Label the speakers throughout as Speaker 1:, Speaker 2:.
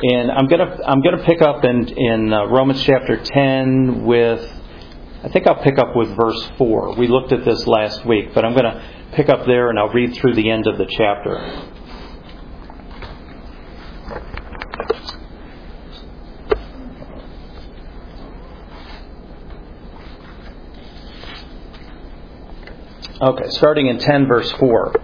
Speaker 1: And I'm gonna pick up in Romans chapter 10 with, I think I'll pick up with verse 4. We looked at this last week, but I'm going to pick up there and I'll read through the end of the chapter. Okay, starting in 10 verse 4.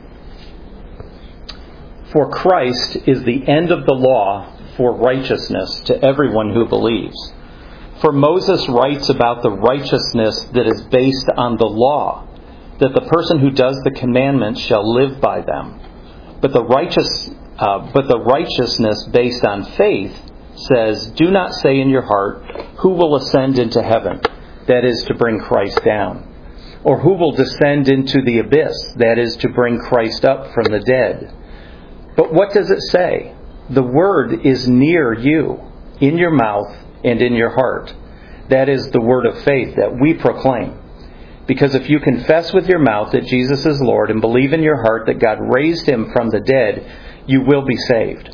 Speaker 1: For Christ is the end of the law for righteousness to everyone who believes. For Moses writes about the righteousness that is based on the law, that the person who does the commandments shall live by them. But the righteousness based on faith says, do not say in your heart, who will ascend into heaven? That is to bring Christ down. Or who will descend into the abyss? That is to bring Christ up from the dead. But what does it say? The word is near you, in your mouth and in your heart. That is the word of faith that we proclaim. Because if you confess with your mouth that Jesus is Lord and believe in your heart that God raised him from the dead, you will be saved.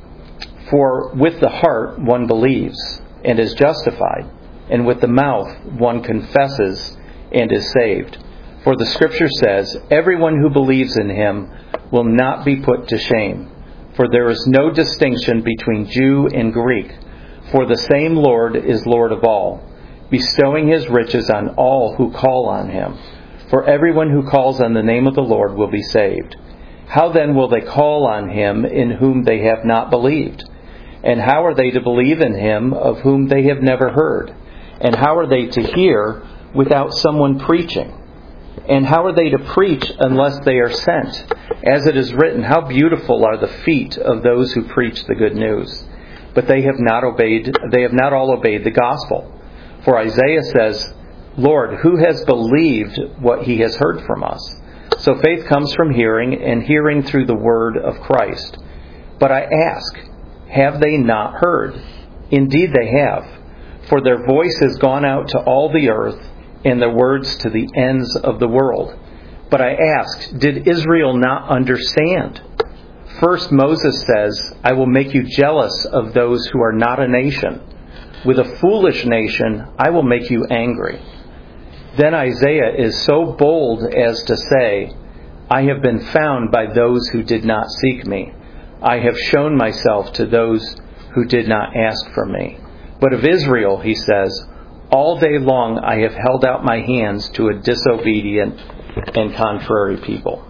Speaker 1: For with the heart one believes and is justified, and with the mouth one confesses and is saved. For the Scripture says, everyone who believes in him will not be put to shame. For there is no distinction between Jew and Greek. For the same Lord is Lord of all, bestowing his riches on all who call on him. For everyone who calls on the name of the Lord will be saved. How then will they call on him in whom they have not believed? And how are they to believe in him of whom they have never heard? And how are they to hear without someone preaching? And how are they to preach unless they are sent? As it is written, how beautiful are the feet of those who preach the good news. But they have not all obeyed the gospel. For Isaiah says, Lord, who has believed what he has heard from us? So faith comes from hearing, and hearing through the word of Christ. But I ask, have they not heard? Indeed they have. For their voice has gone out to all the earth, and their words to the ends of the world. But I asked, did Israel not understand? First Moses says, I will make you jealous of those who are not a nation. With a foolish nation, I will make you angry. Then Isaiah is so bold as to say, I have been found by those who did not seek me. I have shown myself to those who did not ask for me. But of Israel, he says, all day long I have held out my hands to a disobedient and contrary people.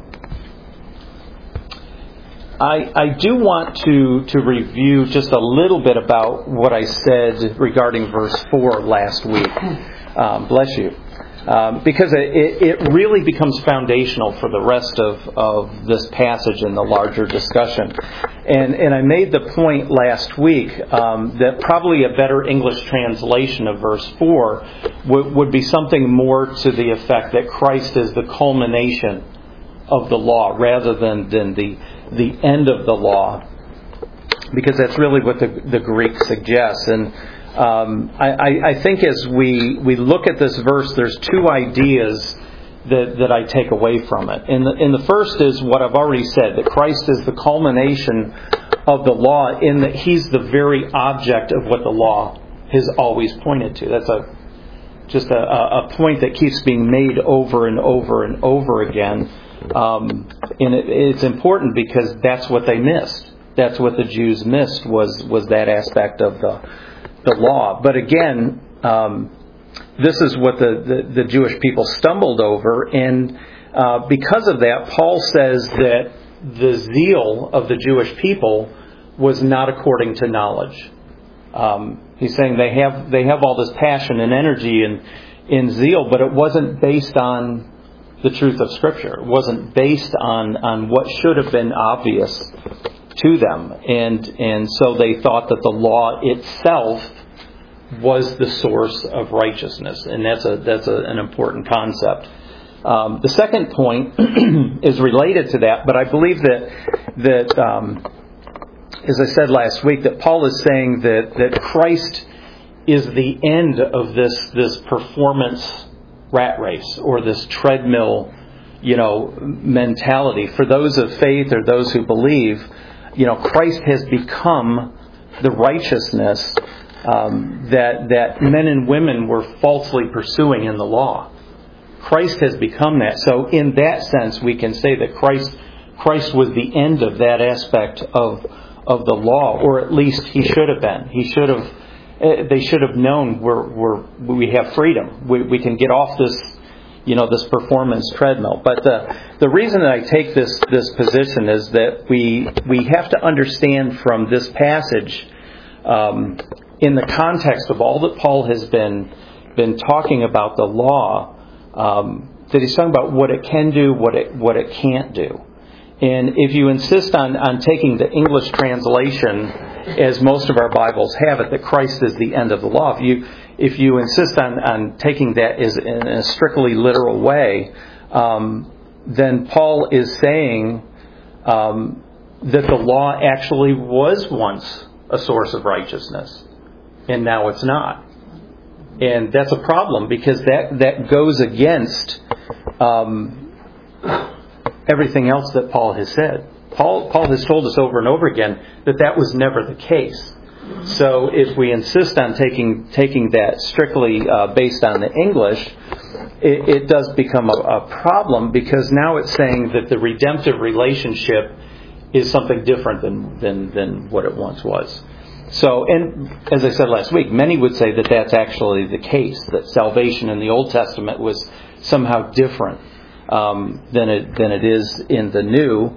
Speaker 1: I do want to review just a little bit about what I said regarding verse 4 last week. Bless you. Because it really becomes foundational for the rest of this passage in the larger discussion. And I made the point last week that probably a better English translation of verse 4 would be something more to the effect that Christ is the culmination of the law rather than the end of the law, because that's really what the Greek suggests. And I think as we look at this verse, there's two ideas that I take away from it. And the first is what I've already said, that Christ is the culmination of the law in that he's the very object of what the law has always pointed to. That's just a point that keeps being made over and over and over again. And it's important because that's what they missed. That's what the Jews missed was that aspect of the law. But again, this is what the Jewish people stumbled over, and because of that, Paul says that the zeal of the Jewish people was not according to knowledge. He's saying they have all this passion and energy and zeal, but it wasn't based on the truth of Scripture. It wasn't based on what should have been obvious to them, and so they thought that the law itself was the source of righteousness, and that's an important concept. The second point is related to that, but I believe that as I said last week, that Paul is saying that Christ is the end of this performance rat race, or this treadmill, mentality. For those of faith or those who believe, Christ has become the righteousness that men and women were falsely pursuing in the law. Christ has become that. So in that sense, we can say that Christ was the end of that aspect of the law, or at least he should have been. They should have known we have freedom. We can get off this, this performance treadmill. But the reason that I take this position is that we have to understand from this passage, in the context of all that Paul has been talking about the law, that he's talking about what it can do, what it can't do. And if you insist on taking the English translation, as most of our Bibles have it, that Christ is the end of the law, if you insist on taking that as in a strictly literal way, then Paul is saying that the law actually was once a source of righteousness, and now it's not. And that's a problem, because that goes against everything else that Paul has said. Paul has told us over and over again that was never the case. So if we insist on taking that strictly based on the English, it does become a problem, because now it's saying that the redemptive relationship is something different than what it once was. So, and as I said last week, many would say that that's actually the case, that salvation in the Old Testament was somehow different than it is in the New.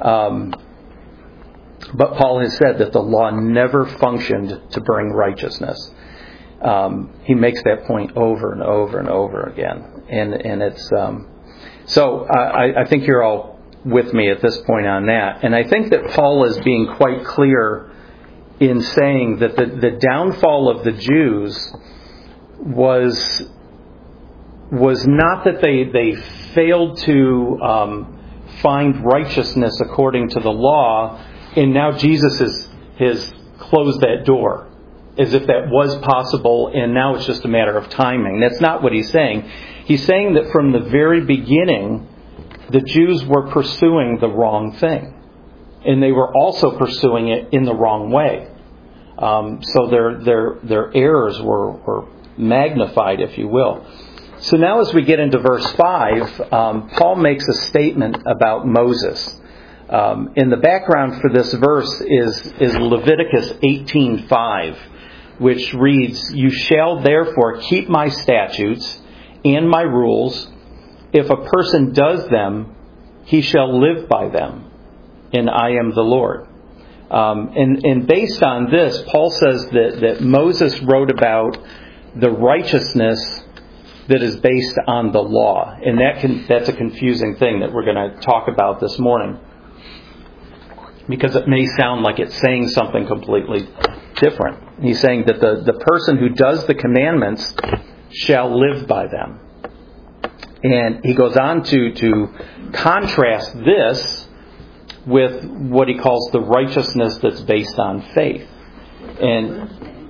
Speaker 1: But Paul has said that the law never functioned to bring righteousness. He makes that point over and over and over again. And it's so I think you're all with me at this point on that. And I think that Paul is being quite clear in saying that the downfall of the Jews was not that they failed to find righteousness according to the law, and now Jesus has closed that door, as if that was possible, and now it's just a matter of timing. That's not what he's saying. He's saying that from the very beginning, the Jews were pursuing the wrong thing, and they were also pursuing it in the wrong way. So their errors were magnified, if you will. So now as we get into verse 5, Paul makes a statement about Moses. In the background for this verse is Leviticus 18:5, which reads, "You shall therefore keep my statutes and my rules. If a person does them, he shall live by them, and I am the Lord." And based on this, Paul says that Moses wrote about the righteousness that is based on the law. And that's a confusing thing that we're going to talk about this morning, because it may sound like it's saying something completely different. He's saying that the person who does the commandments shall live by them. And he goes on to contrast this with what he calls the righteousness that's based on faith. And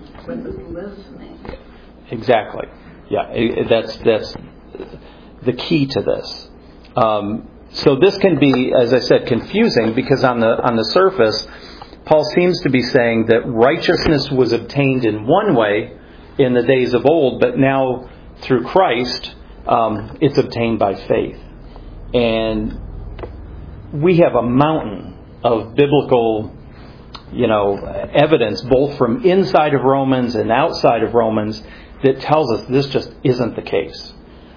Speaker 1: exactly. Yeah, that's the key to this. So this can be, as I said, confusing, because on the surface, Paul seems to be saying that righteousness was obtained in one way in the days of old, but now through Christ, it's obtained by faith. And we have a mountain of biblical, evidence, both from inside of Romans and outside of Romans, that tells us this just isn't the case.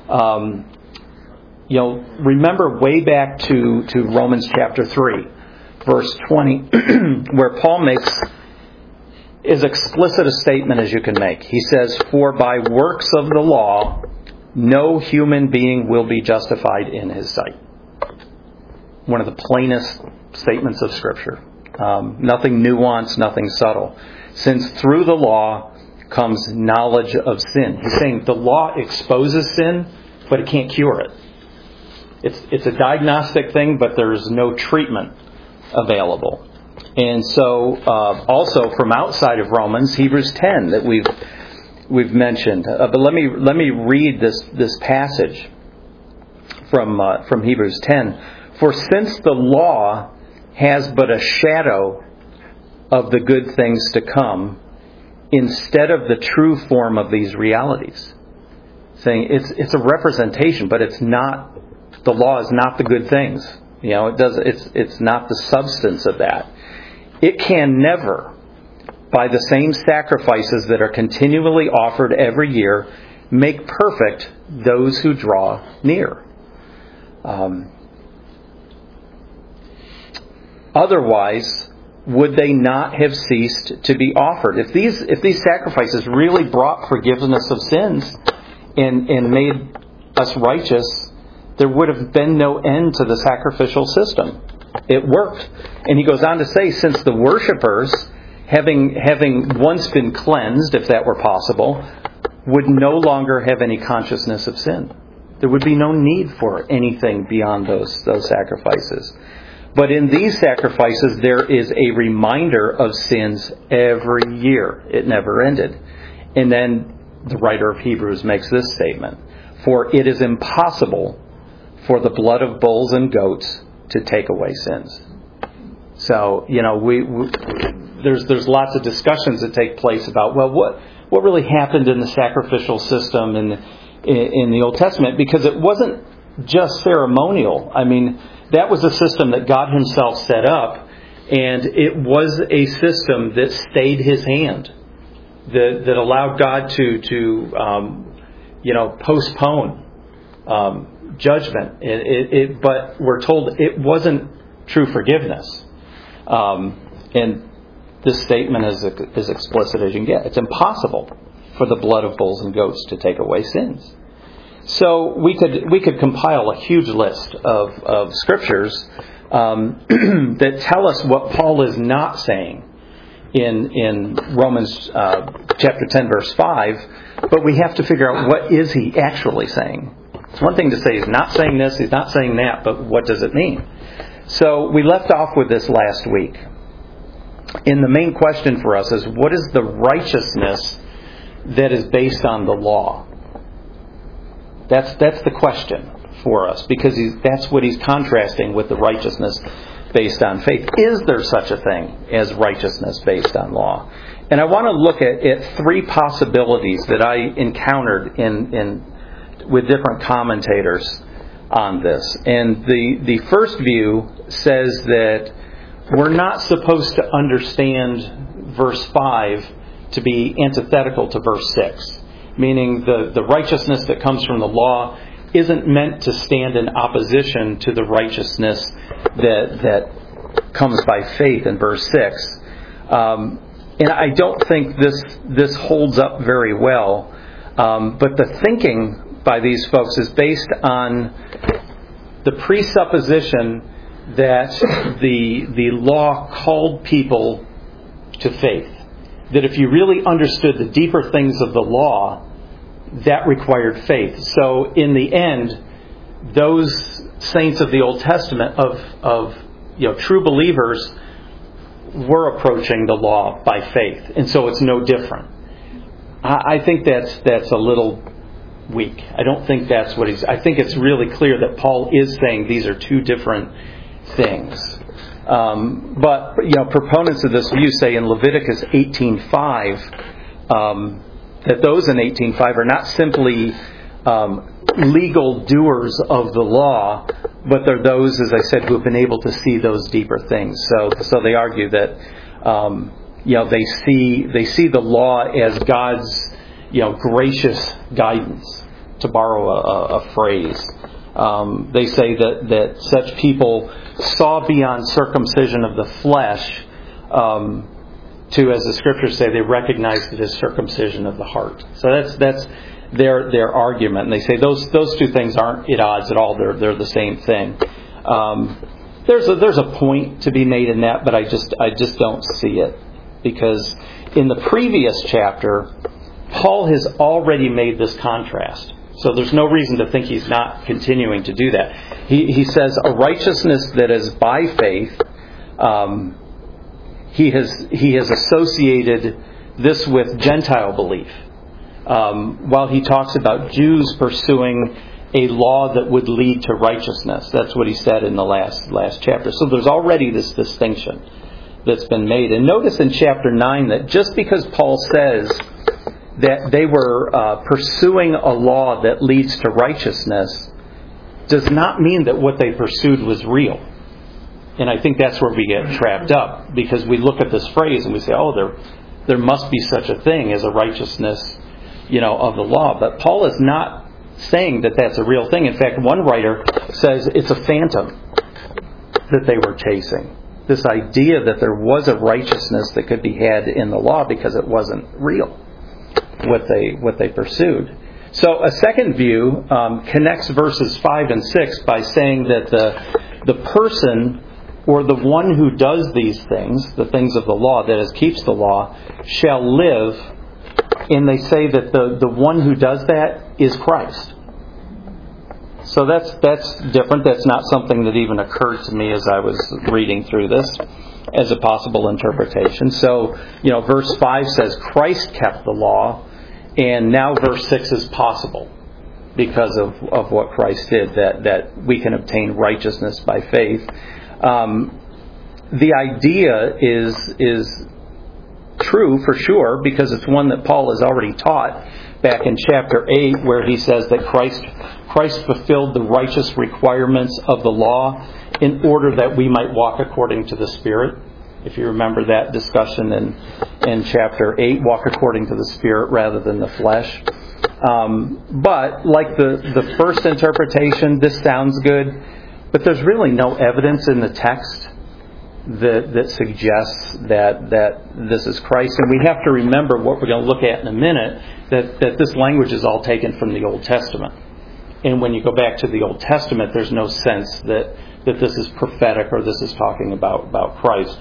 Speaker 1: Remember way back to Romans chapter 3, verse 20, where Paul makes as explicit a statement as you can make. He says, "For by works of the law, no human being will be justified in his sight." One of the plainest statements of Scripture. Nothing nuanced, nothing subtle. Since through the law comes knowledge of sin. He's saying the law exposes sin, but it can't cure it. It's a diagnostic thing, but there's no treatment available. And so, also from outside of Romans, Hebrews 10 that we've mentioned. But let me read this passage from Hebrews 10. "For since the law has but a shadow of the good things to come instead of the true form of these realities. Saying it's a representation, but it's not. The law is not the good things. It's not the substance of that. It can never, by the same sacrifices that are continually offered every year, make perfect those who draw near. Otherwise, would they not have ceased to be offered? If these sacrifices really brought forgiveness of sins and made us righteous, there would have been no end to the sacrificial system. It worked. And he goes on to say, since the worshipers, having once been cleansed, if that were possible, would no longer have any consciousness of sin. There would be no need for anything beyond those sacrifices. But in these sacrifices, there is a reminder of sins every year. It never ended. And then the writer of Hebrews makes this statement: for it is impossible for the blood of bulls and goats to take away sins. So, there's lots of discussions that take place about, well, what really happened in the sacrificial system in the Old Testament, because it wasn't just ceremonial. I mean, that was a system that God himself set up, and it was a system that stayed his hand, that allowed God to postpone judgment. But we're told it wasn't true forgiveness. And this statement is as explicit as you can get. It's impossible for the blood of bulls and goats to take away sins. So we could compile a huge list of scriptures that tell us what Paul is not saying in Romans chapter 10, verse 5, but we have to figure out what is he actually saying. It's one thing to say he's not saying this, he's not saying that, but what does it mean? So we left off with this last week. And the main question for us is, what is the righteousness that is based on the law? That's the question for us, because that's what he's contrasting with the righteousness based on faith. Is there such a thing as righteousness based on law? And I want to look at three possibilities that I encountered with different commentators on this. And the first view says that we're not supposed to understand verse 5 to be antithetical to verse 6. Meaning the righteousness that comes from the law isn't meant to stand in opposition to the righteousness that comes by faith in verse 6. And I don't think this holds up very well. But the thinking by these folks is based on the presupposition that the law called people to faith. That if you really understood the deeper things of the law, that required faith. So in the end, those saints of the Old Testament of true believers were approaching the law by faith, and so it's no different. I think that's a little weak. I don't think that's what I think it's really clear that Paul is saying these are two different things. But proponents of this view say in Leviticus 18:5 that those in 18:5 are not simply legal doers of the law, but they're those, as I said, who have been able to see those deeper things. So they argue that they see the law as God's gracious guidance, to borrow a phrase. They say that such people saw beyond circumcision of the flesh to, as the scriptures say, they recognized it as circumcision of the heart. So that's their argument. And they say those two things aren't at odds at all. They're the same thing. There's a point to be made in that, but I just don't see it, because in the previous chapter, Paul has already made this contrast. So there's no reason to think he's not continuing to do that. He says a righteousness that is by faith. He has associated this with Gentile belief, while he talks about Jews pursuing a law that would lead to righteousness. That's what he said in the last chapter. So there's already this distinction that's been made. And notice in chapter 9 that just because Paul says that they were pursuing a law that leads to righteousness does not mean that what they pursued was real. And I think that's where we get trapped up, because we look at this phrase and we say, oh, there must be such a thing as a righteousness, of the law. But Paul is not saying that that's a real thing. In fact, one writer says it's a phantom that they were chasing. This idea that there was a righteousness that could be had in the law because it wasn't real, what they pursued. So a second view connects verses 5 and 6 by saying that the person or the one who does these things, the things of the law, that is, keeps the law, shall live. And they say that the one who does that is Christ. So that's different. That's not something that even occurred to me as I was reading through this as a possible interpretation. So, verse 5 says Christ kept the law, and now verse 6 is possible because of what Christ did, that we can obtain righteousness by faith. The idea is true for sure, because it's one that Paul has already taught back in chapter 8, where he says that Christ fulfilled the righteous requirements of the law in order that we might walk according to the Spirit. If you remember that discussion in chapter 8, walk according to the Spirit rather than the flesh. But like the first interpretation, this sounds good, but there's really no evidence in the text that suggests that this is Christ. And we have to remember what we're going to look at in a minute, that this language is all taken from the Old Testament. And when you go back to the Old Testament, there's no sense that this is prophetic or this is talking about Christ.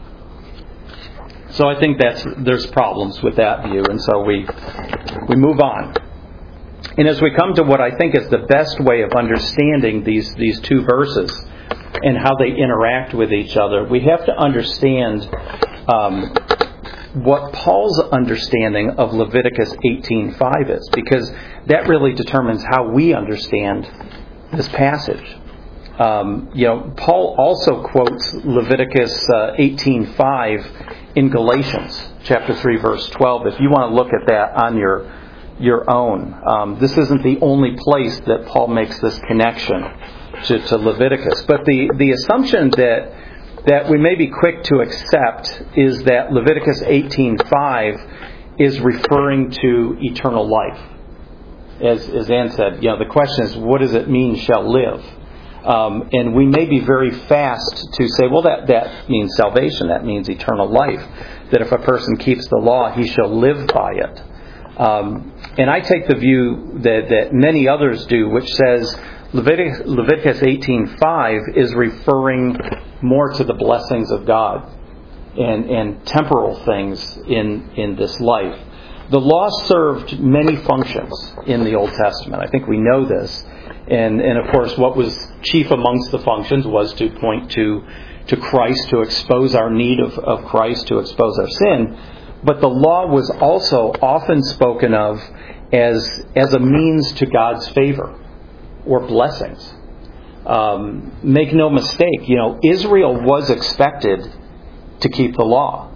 Speaker 1: So I think there's problems with that view, and so we move on. And as we come to what I think is the best way of understanding these two verses and how they interact with each other, we have to understand what Paul's understanding of Leviticus 18:5 is, because that really determines how we understand this passage. Paul also quotes Leviticus 18:5 in Galatians chapter 3, verse 12. If you want to look at that on your own, this isn't the only place that Paul makes this connection to Leviticus. But the assumption that we may be quick to accept is that Leviticus 18:5 is referring to eternal life. As Ann said, the question is, what does it mean, shall live? And we may be very fast to say, well, that means salvation. That means eternal life. That if a person keeps the law, he shall live by it. And I take the view that many others do, which says Leviticus 18:5 is referring more to the blessings of God and temporal things in this life. The law served many functions in the Old Testament. I think we know this. And of course, what was chief amongst the functions was to point to Christ, to expose our need of Christ, to expose our sin. But the law was also often spoken of as a means to God's favor or blessings. Make no mistake, Israel was expected to keep the law.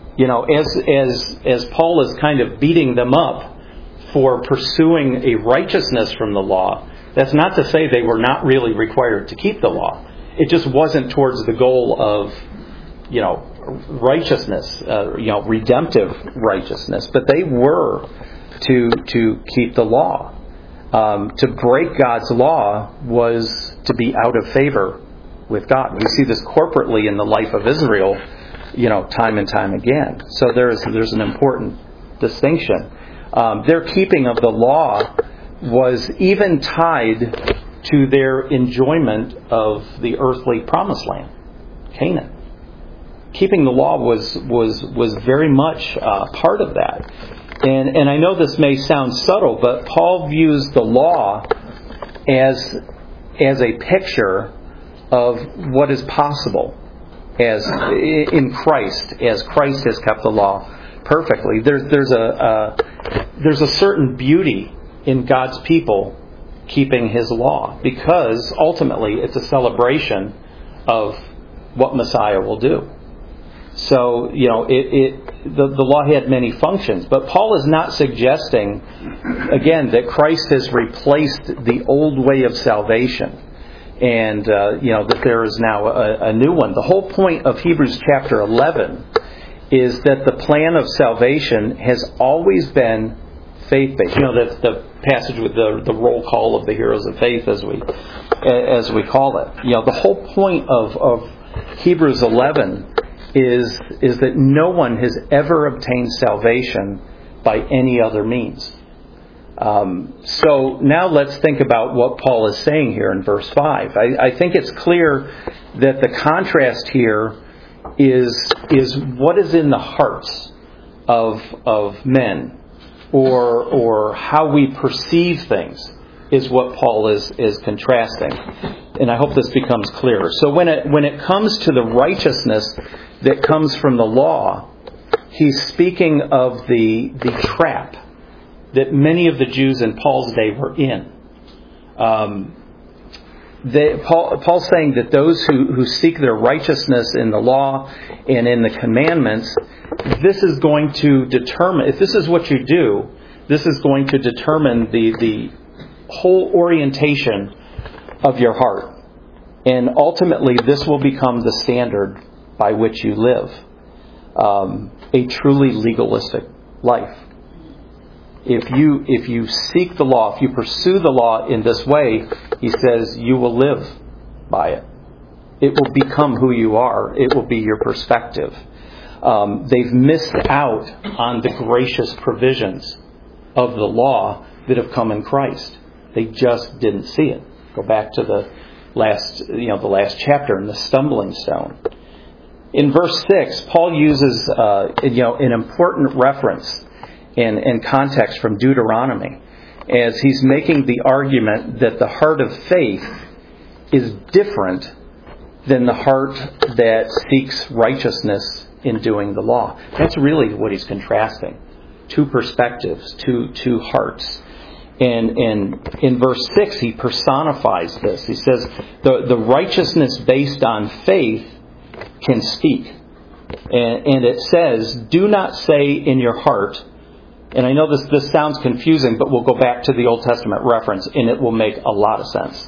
Speaker 1: As Paul is kind of beating them up for pursuing a righteousness from the law, that's not to say they were not really required to keep the law. It just wasn't towards the goal of, righteousness, redemptive righteousness. But they were to keep the law. To break God's law was to be out of favor with God. We see this corporately in the life of Israel, time and time again. So there's an important distinction. Their keeping of the law was even tied to their enjoyment of the earthly promised land, Canaan. Keeping the law was very much part of that. And I know this may sound subtle, but Paul views the law as a picture of what is possible as in Christ, as Christ has kept the law perfectly. There's a certain beauty in God's people keeping His law, because ultimately it's a celebration of what Messiah will do. So, the law had many functions. But Paul is not suggesting, again, that Christ has replaced the old way of salvation and, that there is now a new one. The whole point of Hebrews chapter 11 is that the plan of salvation has always been faith-based. That's the passage with the roll call of the heroes of faith, as we call it. The whole point of Hebrews 11 is that no one has ever obtained salvation by any other means. So now let's think about what Paul is saying here in verse 5. I think it's clear that the contrast here is what is in the hearts of men, or how we perceive things, is what Paul is contrasting. And I hope this becomes clearer. So when it comes to the righteousness that comes from the law, he's speaking of the trap that many of the Jews in Paul's day were in. Paul's saying that those who seek their righteousness in the law and in the commandments, this is going to determine, if this is what you do, this is going to determine the whole orientation of your heart. And ultimately, this will become the standard by which you live. A truly legalistic life. If you seek the law, if you pursue the law in this way, he says you will live by it. It will become who you are. It will be your perspective. They've missed out on the gracious provisions of the law that have come in Christ. They just didn't see it. Go back to the last chapter in the stumbling stone. In verse 6, Paul uses an important reference and context from Deuteronomy, as he's making the argument that the heart of faith is different than the heart that seeks righteousness in doing the law. That's really what he's contrasting. Two perspectives, two hearts. And in verse 6, he personifies this. He says, the righteousness based on faith can speak. And it says, do not say in your heart, and I know this sounds confusing, but we'll go back to the Old Testament reference, and it will make a lot of sense.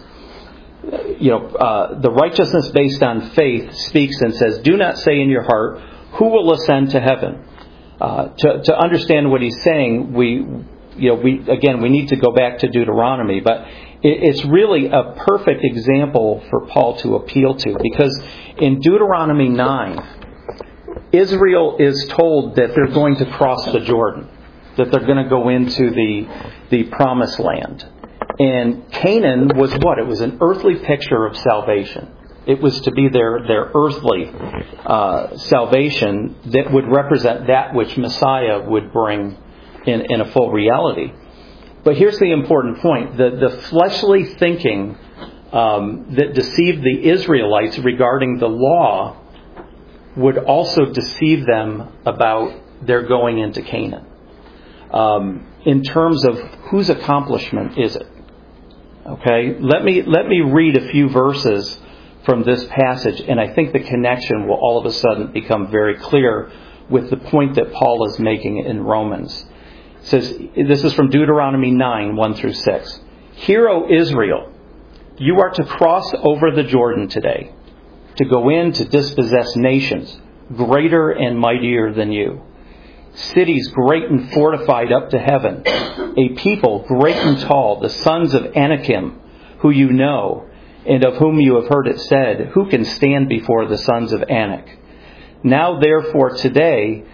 Speaker 1: The righteousness based on faith speaks and says, do not say in your heart, who will ascend to heaven? To understand what he's saying, we need to go back to Deuteronomy, but it's really a perfect example for Paul to appeal to, because in Deuteronomy 9, Israel is told that they're going to cross the Jordan, that they're going to go into the promised land. And Canaan was what? It was an earthly picture of salvation. It was to be their earthly salvation that would represent that which Messiah would bring in a full reality. But here's the important point. The fleshly thinking that deceived the Israelites regarding the law would also deceive them about their going into Canaan. In terms of whose accomplishment is it? Okay, let me read a few verses from this passage, and I think the connection will all of a sudden become very clear with the point that Paul is making in Romans. It says, this is from Deuteronomy 9, 1 through 6. Hear, O Israel, you are to cross over the Jordan today, to go in to dispossess nations greater and mightier than you. Cities great and fortified up to heaven, a people great and tall, the sons of Anakim, who you know, and of whom you have heard it said, who can stand before the sons of Anak? Know therefore today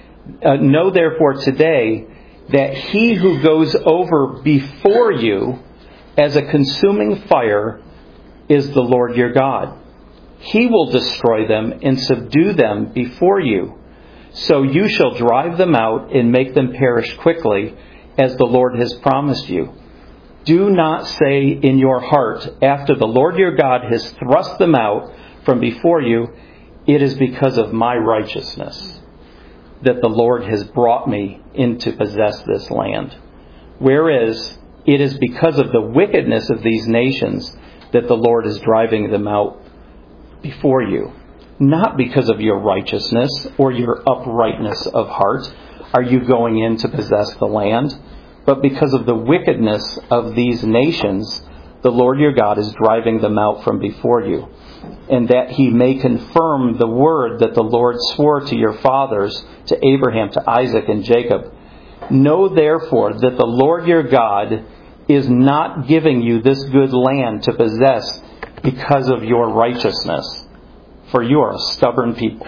Speaker 1: that he who goes over before you as a consuming fire is the Lord your God. He will destroy them and subdue them before you. So you shall drive them out and make them perish quickly, as the Lord has promised you. Do not say in your heart, after the Lord your God has thrust them out from before you, it is because of my righteousness that the Lord has brought me in to possess this land. Whereas it is because of the wickedness of these nations that the Lord is driving them out before you. not because of your righteousness or your uprightness of heart are you going in to possess the land, but because of the wickedness of these nations, the Lord your God is driving them out from before you, and that he may confirm the word that the Lord swore to your fathers, to Abraham, to Isaac, and Jacob. Know therefore that the Lord your God is not giving you this good land to possess because of your righteousness, for you are a stubborn people.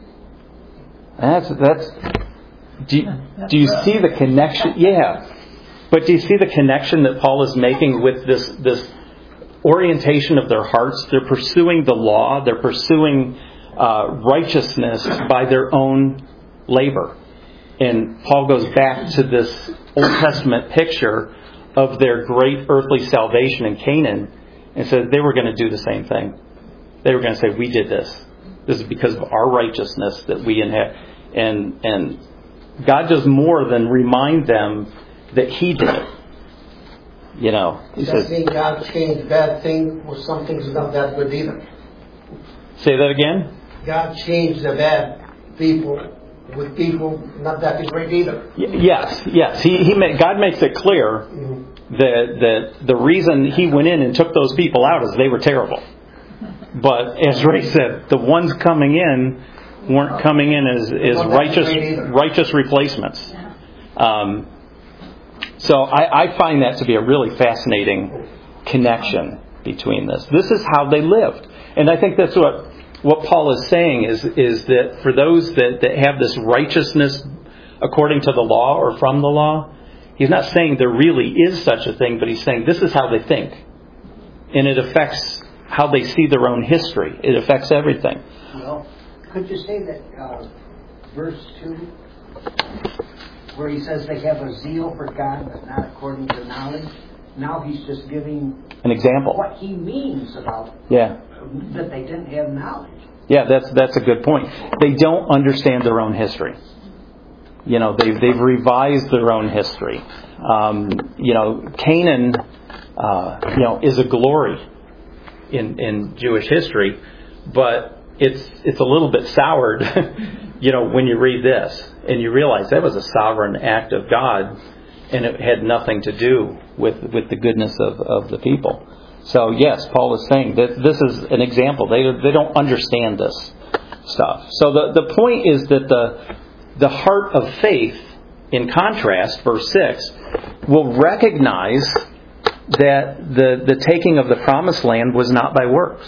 Speaker 1: Do you see the connection? Yeah. But do you see the connection that Paul is making with this orientation of their hearts? They're pursuing the law. They're pursuing righteousness by their own labor. And Paul goes back to this Old Testament picture of their great earthly salvation in Canaan and said they were going to do the same thing. They were going to say, we did this. This is because of our righteousness that we inherit. And God does more than remind them that He did it. You know, He says,
Speaker 2: God changed bad thing with some things not that good either.
Speaker 1: Say that again?
Speaker 2: God changed the bad people with people not that great either.
Speaker 1: Yes. God makes it clear that the reason He went in and took those people out is they were terrible. But as Ray said, the ones coming in weren't coming in as righteous replacements. So I find that to be a really fascinating connection between this. This is how they lived. And I think that's what Paul is saying is that for those that have this righteousness according to the law or from the law, he's not saying there really is such a thing, but he's saying this is how they think. And it affects how they see their own history. It affects everything.
Speaker 3: Well, could you say that verse 2, where he says they have a zeal for God, but not according to knowledge? Now he's just giving
Speaker 1: an example.
Speaker 3: What he means about that they didn't have knowledge.
Speaker 1: Yeah, that's a good point. They don't understand their own history. You know, they've revised their own history. Canaan, is a glory in Jewish history, but it's a little bit soured, when you read this and you realize that was a sovereign act of God, and it had nothing to do with the goodness of the people. So yes, Paul is saying that this is an example. They don't understand this stuff. So the point is that the heart of faith, in contrast, verse 6, will recognize that the taking of the promised land was not by works,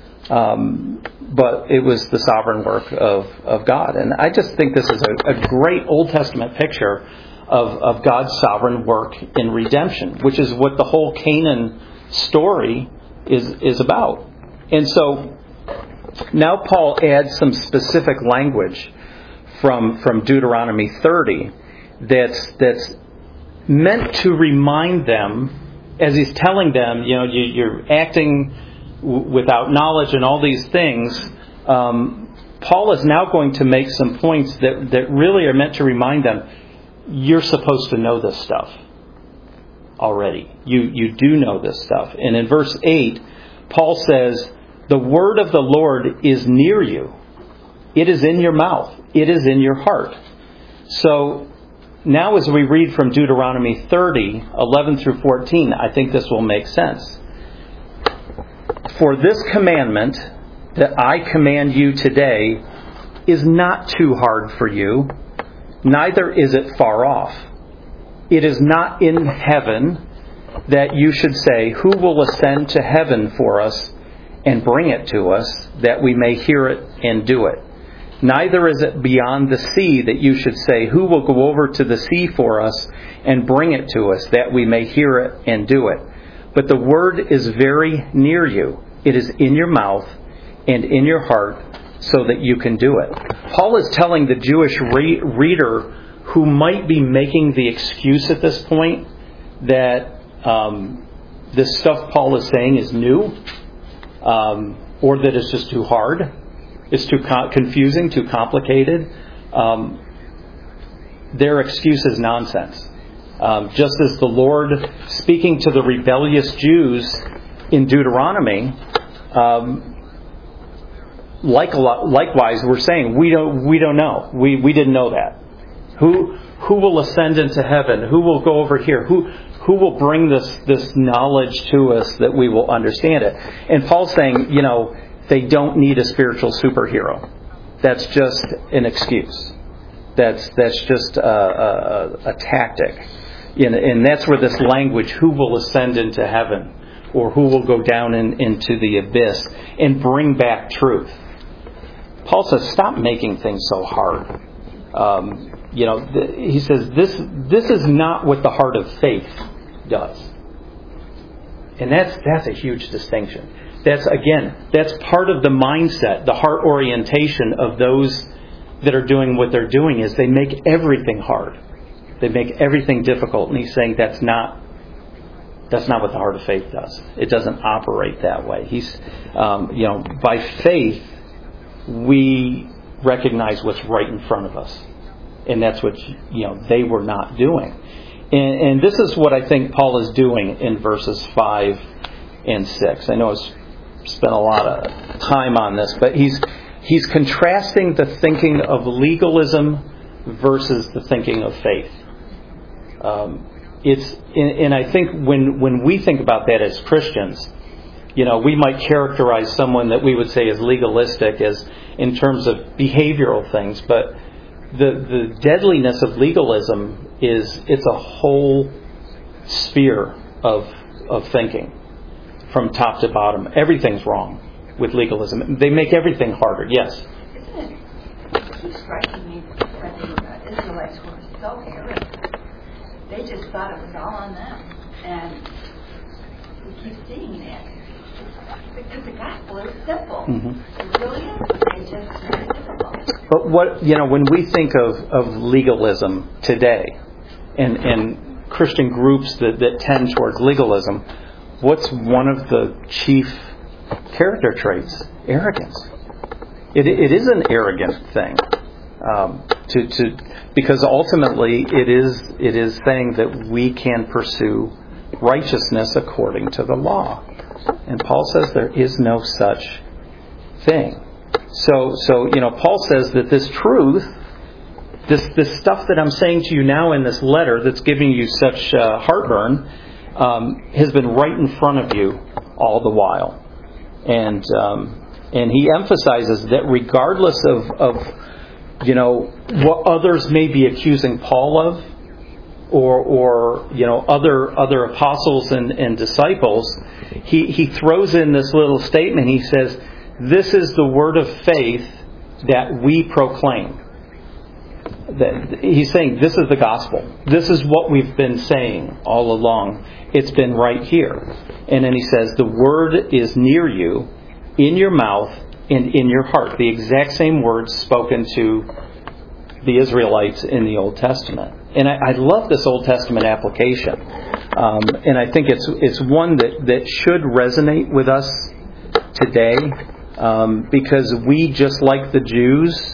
Speaker 1: but it was the sovereign work of God. And I just think this is a great Old Testament picture of God's sovereign work in redemption, which is what the whole Canaan story is about. And so now Paul adds some specific language from Deuteronomy 30 that's meant to remind them, as he's telling them, you're acting without knowledge and all these things. Paul is now going to make some points that really are meant to remind them, you're supposed to know this stuff already. You do know this stuff. And in verse 8, Paul says, the word of the Lord is near you. It is in your mouth. It is in your heart. So now as we read from Deuteronomy 30, 11 through 14, I think this will make sense. For this commandment that I command you today is not too hard for you, neither is it far off. It is not in heaven that you should say, who will ascend to heaven for us and bring it to us, that we may hear it and do it. Neither is it beyond the sea that you should say, who will go over to the sea for us and bring it to us, that we may hear it and do it. But the word is very near you. It is in your mouth and in your heart, so that you can do it. Paul is telling the Jewish reader who might be making the excuse at this point that this stuff Paul is saying is new, or that it's just too hard, it's too confusing, too complicated. Their excuse is nonsense. Just as the Lord, speaking to the rebellious Jews in Deuteronomy, likewise, we're saying we don't know. We didn't know that. Who will ascend into heaven? Who will go over here? Who will bring this knowledge to us that we will understand it? And Paul's saying, they don't need a spiritual superhero. That's just an excuse. That's just a tactic. And that's where this language, who will ascend into heaven, or who will go down into the abyss and bring back truth. Paul says, stop making things so hard. He says, this is not what the heart of faith does. And that's a huge distinction. That's part of the mindset, the heart orientation of those that are doing what they're doing, is they make everything hard. They make everything difficult. And he's saying that's not what the heart of faith does. It doesn't operate that way. He's, by faith, we recognize what's right in front of us. And that's what, they were not doing. And this is what I think Paul is doing in verses 5 and 6. I know I've spent a lot of time on this, but he's contrasting the thinking of legalism versus the thinking of faith. And I think when we think about that as Christians, we might characterize someone that we would say is legalistic as in terms of behavioral things, but the deadliness of legalism is it's a whole sphere of thinking from top to bottom. Everything's wrong with legalism. They make everything harder. Yes?
Speaker 4: Isn't it keeps striking me that the Israelites were so arrogant. They just thought it was all on them. And we keep seeing that. Because the gospel is simple. Mm-hmm. It really is. It's just very difficult.
Speaker 1: But when we think of legalism today, and Christian groups that tend towards legalism, what's one of the chief character traits? Arrogance. It is an arrogant thing, because ultimately it is saying that we can pursue righteousness according to the law, and Paul says there is no such thing. So Paul says that this truth, this stuff that I'm saying to you now in this letter that's giving you such heartburn, has been right in front of you all the while. And he emphasizes that regardless of what others may be accusing Paul of, or other apostles and disciples, he throws in this little statement. He says, "This is the word of faith that we proclaim." He's saying this is the gospel. This is what we've been saying all along. It's been right here. And then he says, the word is near you, in your mouth and in your heart. The exact same words spoken to the Israelites in the Old Testament. And I love this Old Testament application. And I think it's one that should resonate with us today, because we, just like the Jews,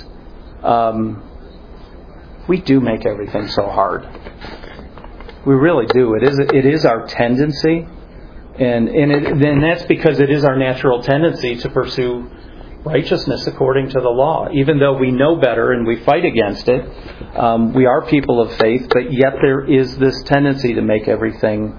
Speaker 1: we do make everything so hard. We really do. It is our tendency, and that's because it is our natural tendency to pursue righteousness according to the law. Even though we know better and we fight against it, we are people of faith, but yet there is this tendency to make everything,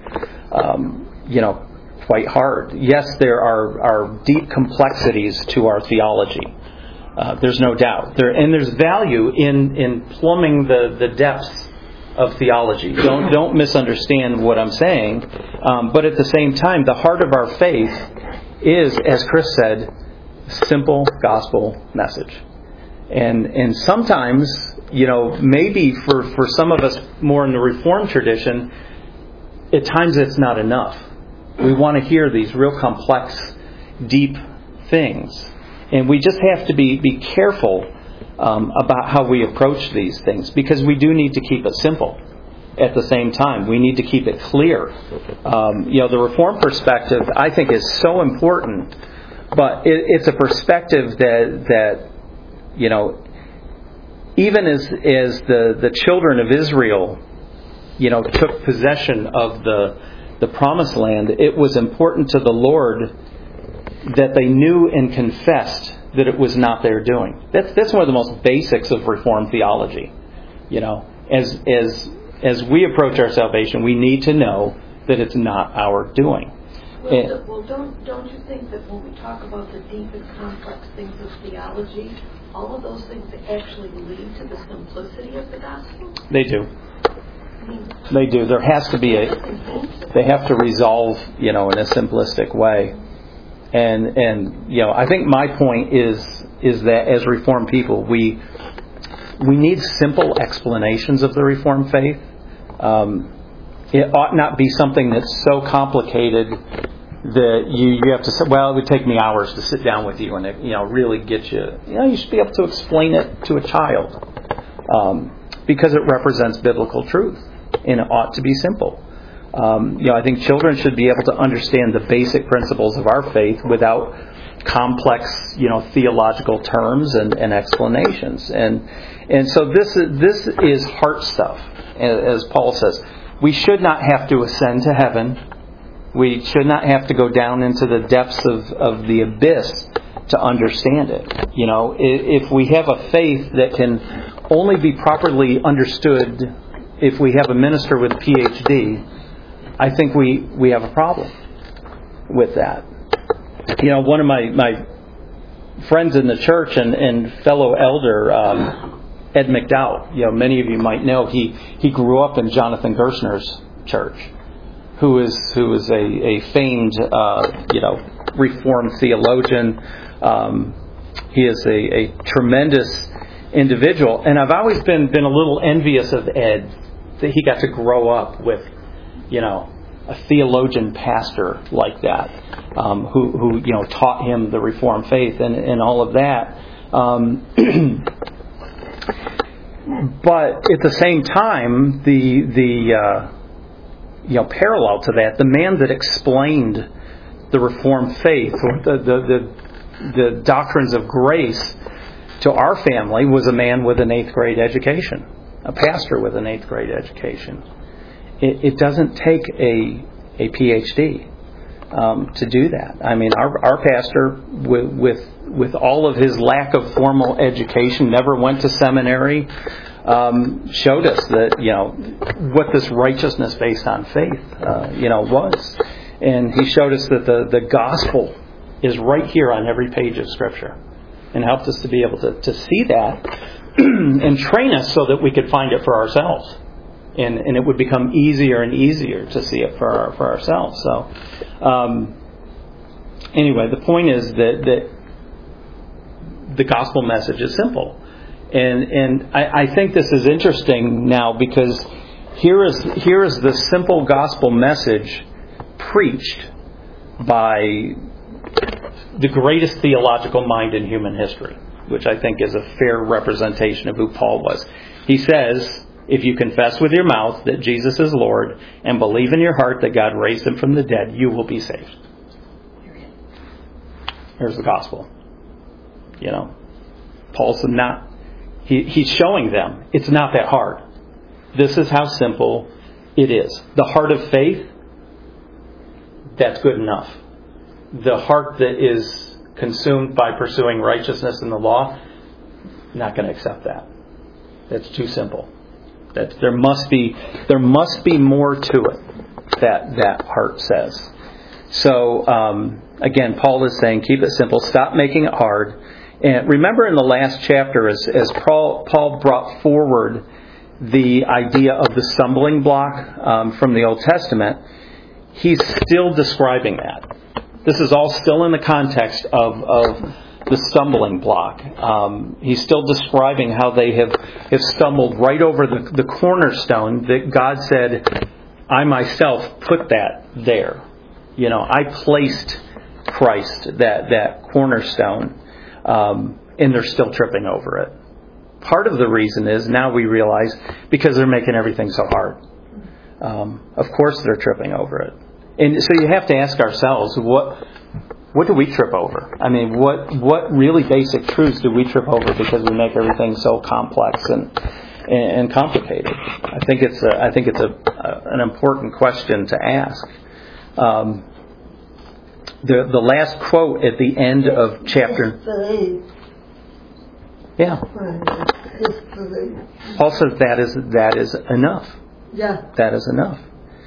Speaker 1: quite hard. Yes, there are deep complexities to our theology. There's no doubt. There's value in plumbing the depths of theology. Don't misunderstand what I'm saying. But at the same time, the heart of our faith is, as Chris said, simple gospel message. And sometimes, maybe for some of us more in the Reformed tradition, at times it's not enough. We want to hear these real complex, deep things. And we just have to be careful about how we approach these things, because we do need to keep it simple. At the same time, we need to keep it clear. The Reformed perspective, I think, is so important, but it's a perspective that even as the children of Israel, took possession of the promised land, it was important to the Lord that they knew and confessed that it was not their doing. That's one of the most basics of Reformed theology. As we approach our salvation, we need to know that it's not our doing.
Speaker 5: Well, don't you think that when we talk about the deep and complex things of theology, all of those things actually lead to the simplicity of the gospel?
Speaker 1: They do. They do. There has to be they have to resolve, in a simplistic way. And I think my point is that as Reformed people, we need simple explanations of the Reformed faith. It ought not be something that's so complicated that you have to say, well, it would take me hours to sit down with you and really get you. You should be able to explain it to a child because it represents biblical truth, and it ought to be simple. I think children should be able to understand the basic principles of our faith without complex, theological terms and explanations. And so this is heart stuff, as Paul says. We should not have to ascend to heaven. We should not have to go down into the depths of the abyss to understand it. If we have a faith that can only be properly understood if we have a minister with a PhD, I think we have a problem with that. One of my friends in the church and fellow elder, Ed McDowell, many of you might know, he grew up in Jonathan Gerstner's church, who is a famed Reformed theologian. He is a tremendous individual, and I've always been a little envious of Ed that he got to grow up with a theologian pastor like that, who taught him the Reformed faith and all of that. But at the same time, the parallel to that, the man that explained the Reformed faith, or the doctrines of grace to our family, was a man with an 8th grade education, a pastor with an 8th grade education. It doesn't take a PhD to do that. I mean, our pastor, with all of his lack of formal education, never went to seminary, showed us that what this righteousness based on faith was, and he showed us that the gospel is right here on every page of Scripture, and helped us to be able to see that and train us so that we could find it for ourselves. And it would become easier and easier to see it for ourselves. So, anyway, the point is that the gospel message is simple, and I think this is interesting now because here is the simple gospel message preached by the greatest theological mind in human history, which I think is a fair representation of who Paul was. He says, if you confess with your mouth that Jesus is Lord and believe in your heart that God raised him from the dead, you will be saved. Here's the gospel. Paul's not, he's showing them it's not that hard. This is how simple it is. The heart of faith, that's good enough. The heart that is consumed by pursuing righteousness in the law, not going to accept that. That's too simple. That there must be more to it, that heart says. So again, Paul is saying, keep it simple. Stop making it hard. And remember in the last chapter, as Paul brought forward the idea of the stumbling block from the Old Testament, he's still describing that. This is all still in the context of the stumbling block. He's still describing how they have stumbled right over the cornerstone that God said, I myself put that there. I placed Christ, that cornerstone, and they're still tripping over it. Part of the reason is, now we realize, because they're making everything so hard. Of course they're tripping over it. And so you have to ask ourselves, what do we trip over? I mean, what really basic truths do we trip over because we make everything so complex and complicated? I think it's an important question to ask. The last quote at the end of chapter. Yeah. Paul says that is enough.
Speaker 2: Yeah.
Speaker 1: That is enough.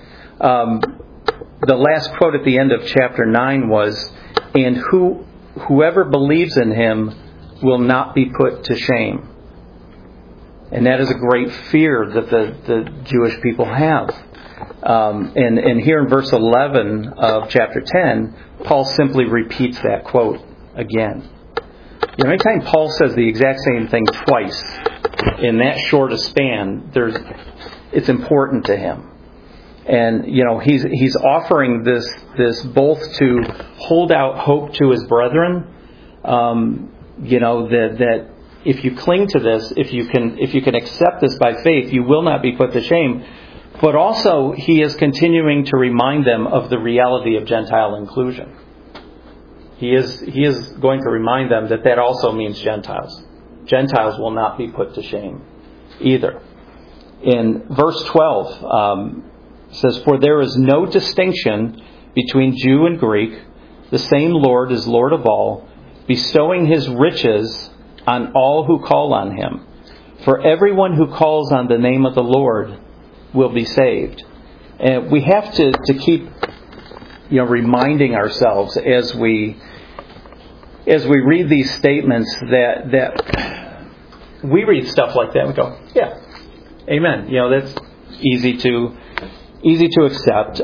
Speaker 1: The last quote at the end of chapter 9 was, "And whoever believes in him will not be put to shame." And that is a great fear that the Jewish people have. And here in verse 11 of chapter 10, Paul simply repeats that quote again. You know, anytime Paul says the exact same thing twice in that short a span, it's important to him. And, you know, he's offering this both to hold out hope to his brethren, you know, that if you cling to this, if you can accept this by faith, you will not be put to shame. But also, he is continuing to remind them of the reality of Gentile inclusion. He is going to remind them that also means Gentiles. Gentiles will not be put to shame either. In verse 12, it says, "For there is no distinction between Jew and Greek. The same Lord is Lord of all, bestowing his riches on all who call on him. For everyone who calls on the name of the Lord will be saved." And we have to keep, you know, reminding ourselves as we read these statements that we read stuff like that and we go, yeah, amen. You know, that's easy to accept.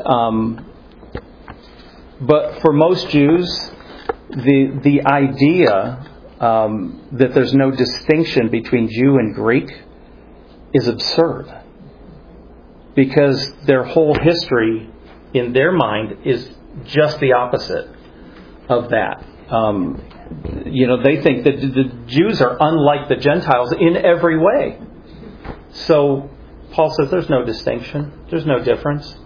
Speaker 1: But for most Jews, the idea that there's no distinction between Jew and Greek is absurd, because their whole history in their mind is just the opposite of that. You know, they think that the Jews are unlike the Gentiles in every way. So Paul says there's no distinction. There's no difference.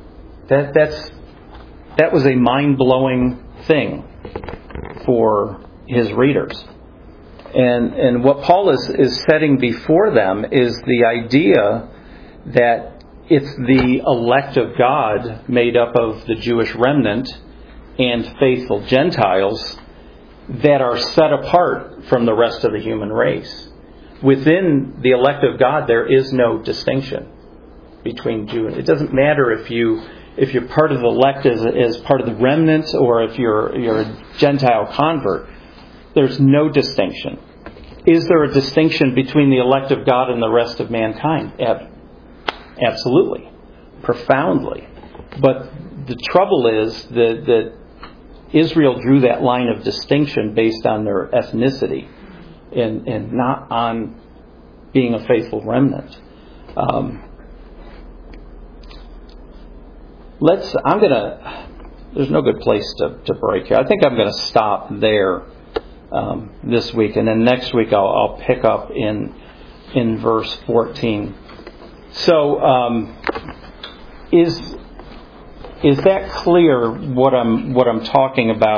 Speaker 1: That was a mind-blowing thing for his readers. And what Paul is setting before them is the idea that it's the elect of God made up of the Jewish remnant and faithful Gentiles that are set apart from the rest of the human race. Within the elect of God, there is no distinction between Jew and... It doesn't matter if you're part of the elect as part of the remnant, or if you're a Gentile convert. There's no distinction. Is there a distinction between the elect of God and the rest of mankind? Absolutely. Profoundly. But the trouble is that Israel drew that line of distinction based on their ethnicity and not on being a faithful remnant. There's no good place to break here. I think I'm going to stop there this week, and then next week I'll pick up in verse 14. So, is that clear what I'm talking about?